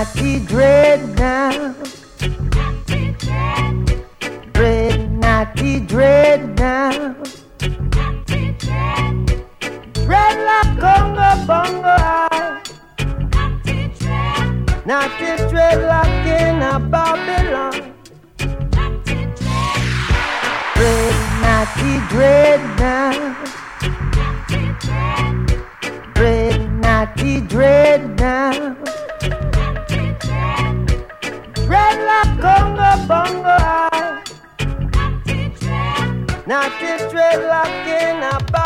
Natty dread now. Dread, natty dread now. Dreadlock Congo bongo eye. Natty dreadlock in a Babylon. Dread, natty dread now. Dread, natty dread now. Dreadlock Congo bongo eye. Natty dreadlock in a Babylon.